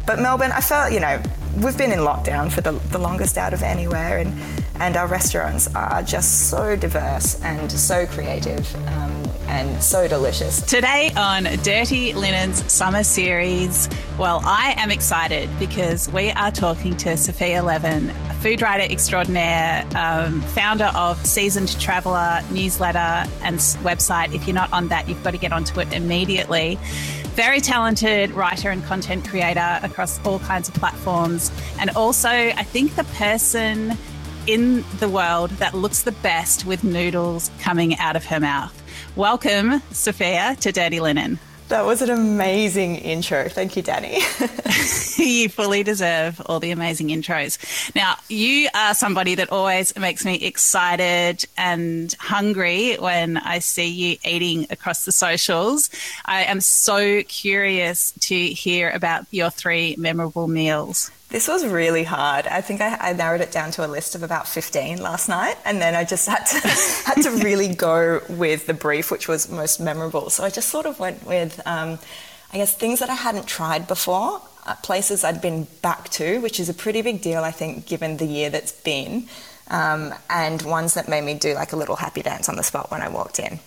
But Melbourne, I felt, we've been in lockdown for the longest out of anywhere, and our restaurants are just so diverse and so creative and so delicious. Today on Dirty Linen's Summer Series, well, I am excited because we are talking to Sophia Levin, a food writer extraordinaire, founder of Seasoned Traveller newsletter and website. If you're not on that, you've got to get onto it immediately. Very talented writer and content creator across all kinds of platforms. And also, I think the person in the world that looks the best with noodles coming out of her mouth. Welcome, Sophia, to Dirty Linen. That was an amazing intro. Thank you, Danny. You fully deserve all the amazing intros. Now, you are somebody that always makes me excited and hungry when I see you eating across the socials. I am so curious to hear about your 3 memorable meals. This was really hard. I think I narrowed it down to a list of about 15 last night, and then I just had to really go with the brief, which was most memorable. So I just sort of went with, I guess, things that I hadn't tried before, places I'd been back to, which is a pretty big deal, I think, given the year that's been, and ones that made me do like a little happy dance on the spot when I walked in.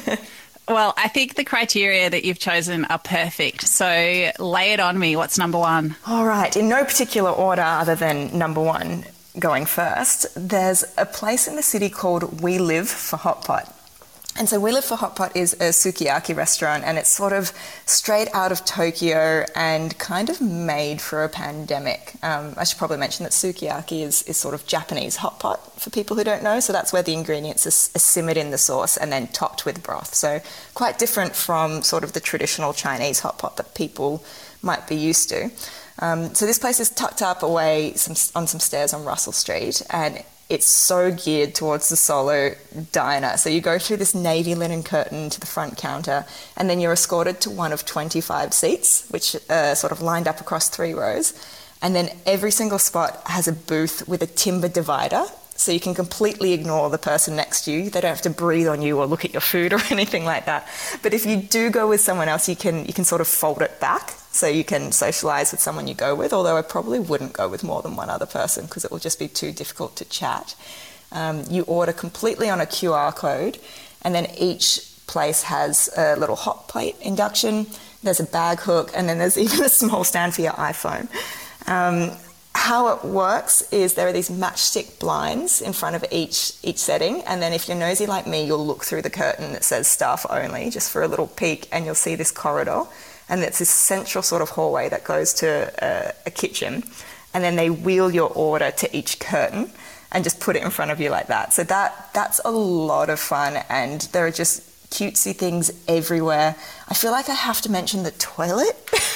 Well, I think the criteria that you've chosen are perfect. So lay it on me. What's number 1? All right. In no particular order other than number 1 going first, there's a place in the city called We Live for Hot Pot. And so We Live for Hot Pot is a sukiyaki restaurant, and it's sort of straight out of Tokyo and kind of made for a pandemic. I should probably mention that sukiyaki is sort of Japanese hot pot for people who don't know. So that's where the ingredients are simmered in the sauce and then topped with broth. So quite different from sort of the traditional Chinese hot pot that people might be used to. So this place is tucked up away on some stairs on Russell Street, and it's so geared towards the solo diner. So you go through this navy linen curtain to the front counter, and then you're escorted to one of 25 seats, which are sort of lined up across 3 rows. And then every single spot has a booth with a timber divider, so you can completely ignore the person next to you. They don't have to breathe on you or look at your food or anything like that. But if you do go with someone else, you can sort of fold it back, so you can socialise with someone you go with, although I probably wouldn't go with more than one other person because it will just be too difficult to chat. You order completely on a QR code, and then each place has a little hot plate induction, there's a bag hook, and then there's even a small stand for your iPhone. How it works is there are these matchstick blinds in front of each setting, and then if you're nosy like me, you'll look through the curtain that says staff only, just for a little peek, and you'll see this corridor. And it's this central sort of hallway that goes to a kitchen, and then they wheel your order to each curtain and just put it in front of you like that. So that's a lot of fun, and there are just cutesy things everywhere. I feel like I have to mention the toilet,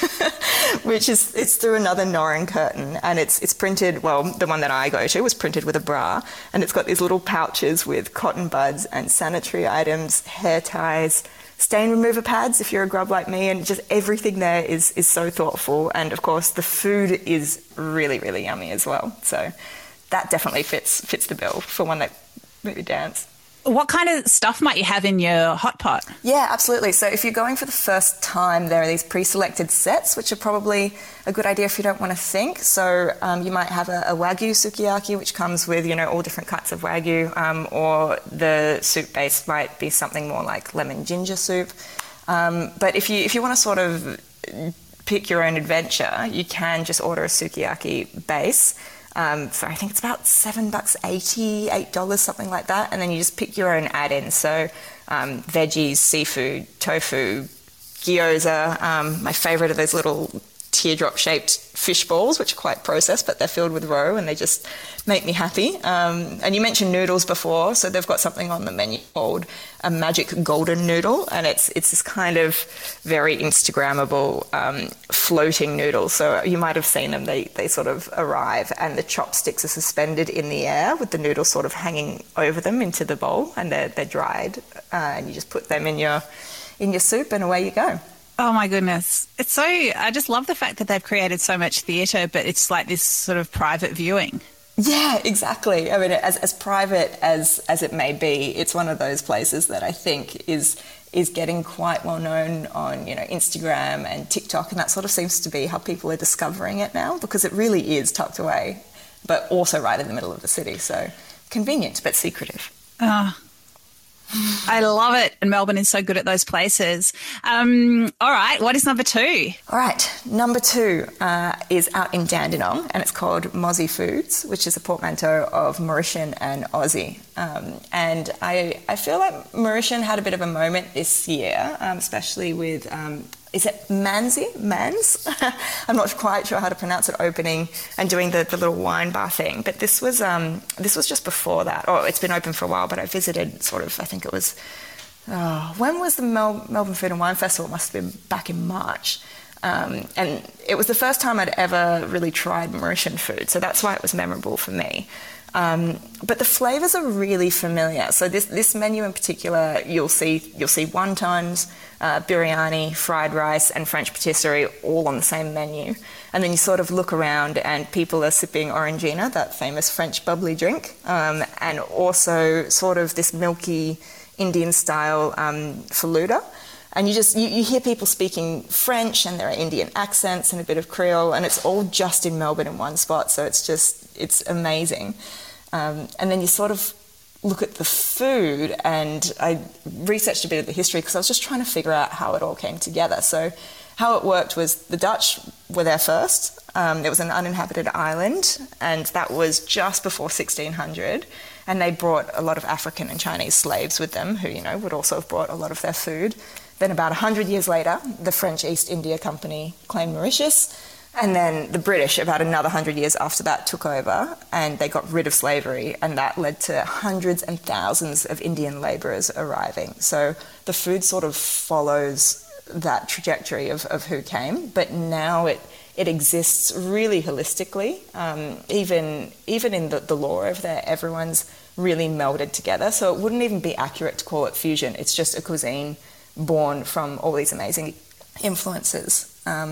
which is, it's through another Norin curtain, and it's printed, well, the one that I go to was printed with a bra, and it's got these little pouches with cotton buds and sanitary items, hair ties, stain remover pads if you're a grub like me, and just everything there is so thoughtful. And of course the food is really, really yummy as well. So that definitely fits the bill for one that made me dance. What kind of stuff might you have in your hot pot? Yeah, absolutely. So if you're going for the first time, there are these pre-selected sets, which are probably a good idea if you don't want to think. So you might have a Wagyu sukiyaki, which comes with, all different cuts of Wagyu, or the soup base might be something more like lemon ginger soup. But if you want to sort of pick your own adventure, you can just order a sukiyaki base. For I think it's about $7.80, $8, something like that, and then you just pick your own add-ins. So veggies, seafood, tofu, gyoza. My favourite are those little teardrop-shaped fish balls, which are quite processed, but they're filled with roe, and they just make me happy. And you mentioned noodles before, so they've got something on the menu called a magic golden noodle, and it's this kind of very Instagrammable floating noodle. So you might have seen them. They sort of arrive, and the chopsticks are suspended in the air with the noodle sort of hanging over them into the bowl, and they're dried, and you just put them in your soup, and away you go. Oh my goodness. I just love the fact that they've created so much theatre, but it's like this sort of private viewing. Yeah, exactly. I mean, as private as it may be, it's one of those places that I think is is getting quite well known on, Instagram and TikTok, and that sort of seems to be how people are discovering it now, because it really is tucked away, but also right in the middle of the city. So convenient, but secretive. I love it. And Melbourne is so good at those places. All right. What is number 2? All right. Number 2 is out in Dandenong, and it's called Mozzie Foods, which is a portmanteau of Mauritian and Aussie. And I feel like Mauritian had a bit of a moment this year, especially with... is it Mans? I'm not quite sure how to pronounce it, opening and doing the little wine bar thing. But this was just before that. Oh, it's been open for a while, but I visited sort of, I think it was, when was the Melbourne Food and Wine Festival? It must have been back in March. And it was the first time I'd ever really tried Mauritian food, so that's why it was memorable for me. But the flavours are really familiar. So this menu in particular, you'll see wontons, biryani, fried rice, and French patisserie all on the same menu. And then you sort of look around, and people are sipping Orangina, that famous French bubbly drink, and also sort of this milky Indian-style faluda. And you hear people speaking French, and there are Indian accents and a bit of Creole, and it's all just in Melbourne in one spot, so it's amazing. And then you sort of look at the food, and I researched a bit of the history because I was just trying to figure out how it all came together. So how it worked was the Dutch were there first. It was an uninhabited island, and that was just before 1600. And they brought a lot of African and Chinese slaves with them who, would also have brought a lot of their food. Then about 100 years later, the French East India Company claimed Mauritius, and then the British, about another 100 years after that, took over, and they got rid of slavery, and that led to hundreds and thousands of Indian labourers arriving. So the food sort of follows that trajectory of who came, but now it exists really holistically. Even in the lore of there, everyone's really melded together, so it wouldn't even be accurate to call it fusion. It's just a cuisine born from all these amazing influences.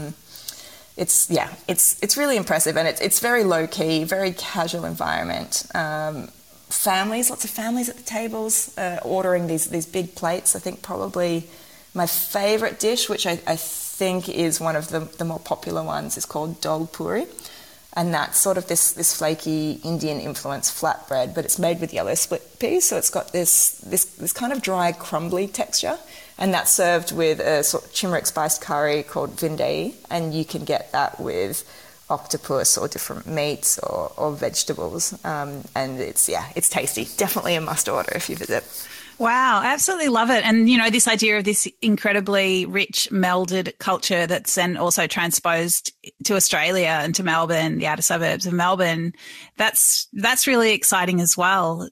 It's really impressive, and it's very low key, very casual environment. Lots of families at the tables, ordering these big plates. I think probably my favourite dish, which I think is one of the more popular ones, is called dal puri, and that's sort of this flaky Indian influenced flatbread, but it's made with yellow split peas, so it's got this kind of dry, crumbly texture. And that's served with a sort of turmeric spiced curry called vindai, and you can get that with octopus or different meats or vegetables. And it's tasty. Definitely a must order if you visit. Wow, I absolutely love it. And, this idea of this incredibly rich melded culture that's then also transposed to Australia and to Melbourne, the outer suburbs of Melbourne, that's really exciting as well.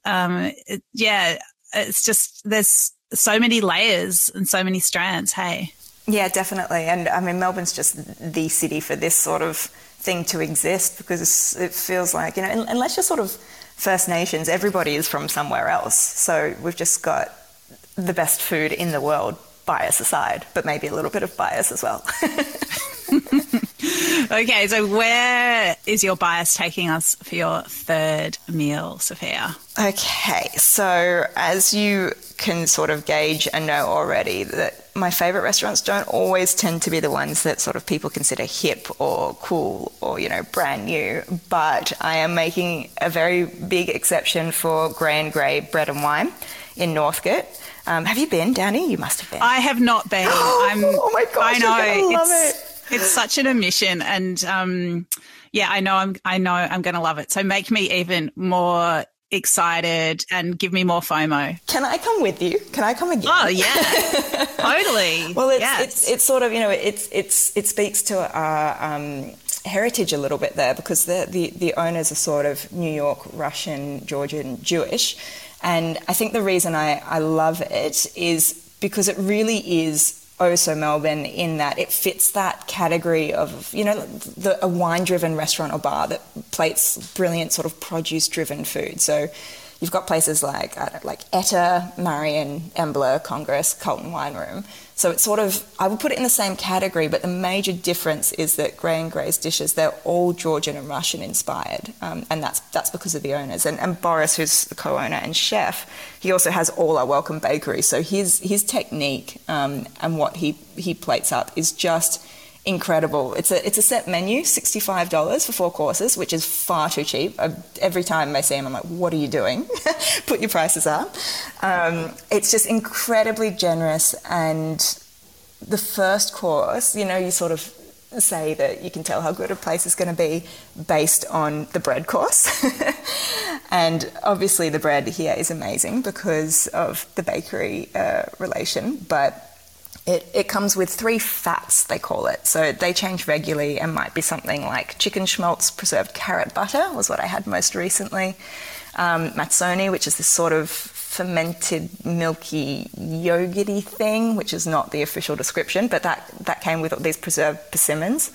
It's just there's so many layers and so many strands, hey? Yeah, definitely. And I mean, Melbourne's just the city for this sort of thing to exist, because it feels like, unless you're sort of First Nations, everybody is from somewhere else. So we've just got the best food in the world, bias aside, but maybe a little bit of bias as well. Okay, so where is your bias taking us for your third meal, Sophia? Okay, so as you can sort of gauge and know already, that my favourite restaurants don't always tend to be the ones that sort of people consider hip or cool or, brand new, but I am making a very big exception for Grey and Grey Bread and Wine in Northcote. Have you been, Dani? You must have been. I have not been. Oh my gosh, I know. You're gonna love it. It's such an omission, and I know I'm going to love it. So make me even more excited and give me more FOMO. Can I come with you? Can I come again? Oh yeah, totally. Well, it's sort of, it speaks to our heritage a little bit there, because the owners are sort of New York, Russian, Georgian, Jewish, and I think the reason I love it is because it really is so Melbourne, in that it fits that category of, a wine-driven restaurant or bar that plates brilliant sort of produce-driven food. So you've got places like Etta, Marion, Embler, Congress, Colton Wine Room. So it's sort of, I would put it in the same category, but the major difference is that Gray and Gray's dishes, they're all Georgian and Russian inspired, and that's because of the owners. And Boris, who's the co-owner and chef, he also has All Are Welcome Bakery. So his technique and what he plates up is just incredible. It's a set menu, $65 for 4 courses, which is far too cheap. Every time I see him, I'm like, what are you doing? Put your prices up. It's just incredibly generous. And the first course, you sort of say that you can tell how good a place is going to be based on the bread course. And obviously the bread here is amazing because of the bakery relation, but it comes with 3 fats, they call it. So they change regularly and might be something like chicken schmaltz preserved carrot butter was what I had most recently. Mazzoni, which is this sort of fermented milky yogurty thing, which is not the official description, but that came with all these preserved persimmons.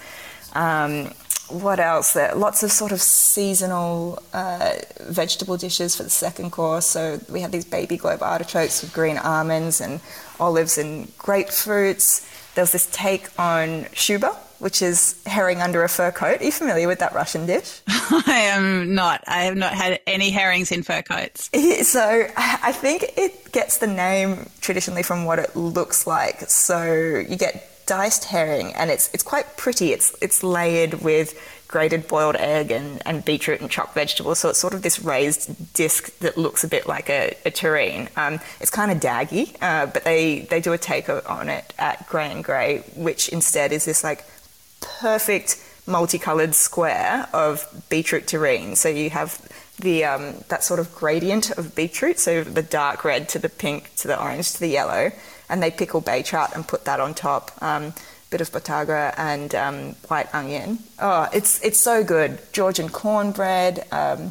What else? There lots of sort of seasonal vegetable dishes for the second course. So we had these baby globe artichokes with green almonds and olives and grapefruits. There was this take on shuba, which is herring under a fur coat. Are you familiar with that Russian dish? I am not. I have not had any herrings in fur coats. So I think it gets the name traditionally from what it looks like. So you get diced herring, and it's quite pretty. It's layered with grated boiled egg and beetroot and chopped vegetables. So it's sort of this raised disc that looks a bit like a terrine. It's kind of daggy, but they do a take on it at Gray and Gray, which instead is this like perfect multicolored square of beetroot terrine. So you have the that sort of gradient of beetroot, so the dark red to the pink to the orange to the yellow, and they pickle bay trout and put that on top. Bit of botagra and white onion. Oh, it's so good. Georgian cornbread,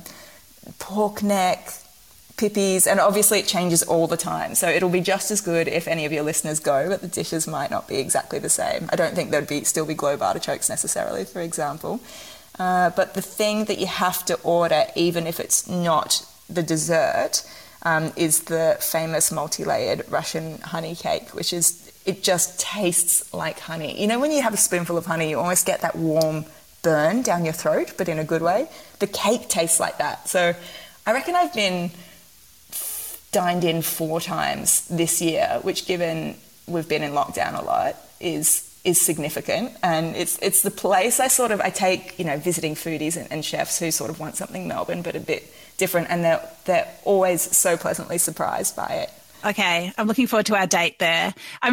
pork neck, pippies, and obviously it changes all the time. So it'll be just as good if any of your listeners go, but the dishes might not be exactly the same. I don't think there'd still be globe artichokes necessarily, for example. But the thing that you have to order, even if it's not the dessert, is the famous multi-layered Russian honey cake, which is, it just tastes like honey. You know, when you have a spoonful of honey, you almost get that warm burn down your throat, but in a good way. The cake tastes like that. So I reckon I've been dined in 4 times this year, which, given we've been in lockdown a lot, is significant. And it's the place I take, visiting foodies and chefs who sort of want something Melbourne but a bit different, and they're always so pleasantly surprised by it. Okay, I'm looking forward to our date there. I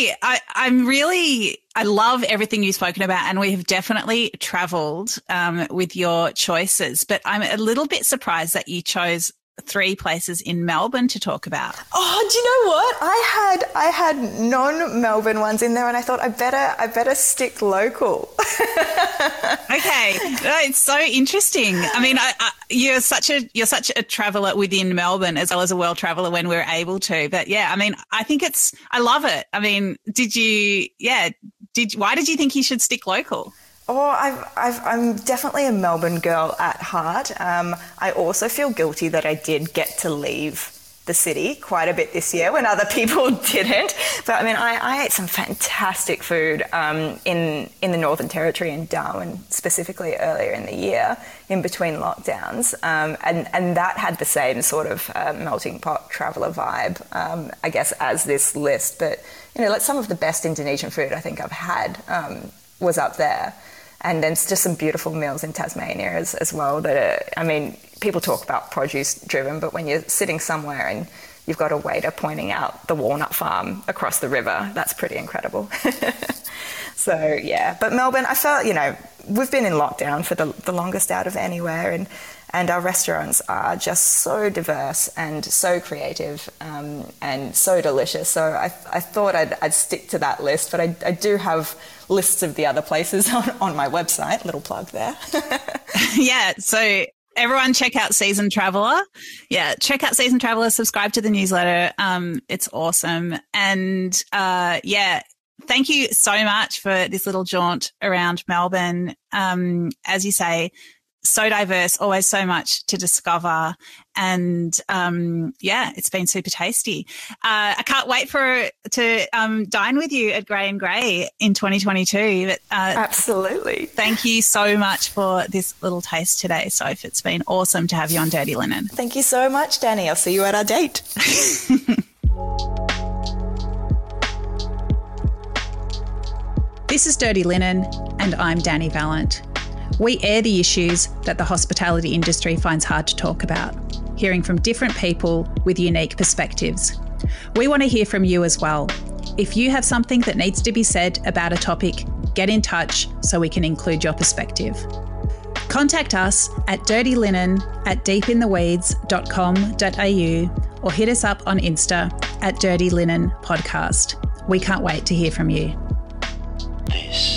love everything you've spoken about, and we have definitely travelled with your choices, but I'm a little bit surprised that you chose 3 places in Melbourne to talk about. Oh, do you know what? I had non-Melbourne ones in there, and I thought I better stick local. Okay, it's so interesting. I mean, you're such a traveller within Melbourne as well as a world traveller when we're able to. But yeah, I mean, I love it. I mean, why did you think you should stick local? Oh, I'm definitely a Melbourne girl at heart. I also feel guilty that I did get to leave the city quite a bit this year when other people didn't. But I mean, I ate some fantastic food in the Northern Territory in Darwin, specifically earlier in the year, in between lockdowns, and that had the same sort of melting pot traveller vibe, I guess, as this list. But like some of the best Indonesian food I think I've had was up there. And then just some beautiful meals in Tasmania as well that are, I mean, people talk about produce driven, but when you're sitting somewhere and you've got a waiter pointing out the walnut farm across the river, that's pretty incredible. So, yeah. But Melbourne, I felt, we've been in lockdown for the longest out of anywhere, and our restaurants are just so diverse and so creative and so delicious. So I thought I'd stick to that list, but I do have lists of the other places on my website. Little plug there. Yeah, so everyone check out Seasoned Traveller. Yeah, check out Seasoned Traveller, subscribe to the newsletter. It's awesome. And thank you so much for this little jaunt around Melbourne. As you say, so diverse, always so much to discover. And it's been super tasty. I can't wait to dine with you at Grey and Grey in 2022. But, absolutely. Thank you so much for this little taste today, Soph. It's been awesome to have you on Dirty Linen. Thank you so much, Danny. I'll see you at our date. This is Dirty Linen, and I'm Danny Vallant. We air the issues that the hospitality industry finds hard to talk about, hearing from different people with unique perspectives. We want to hear from you as well. If you have something that needs to be said about a topic, get in touch so we can include your perspective. Contact us at dirtyLinen@deepintheweeds.com.au or hit us up on Insta at Dirty Linen Podcast. We can't wait to hear from you. This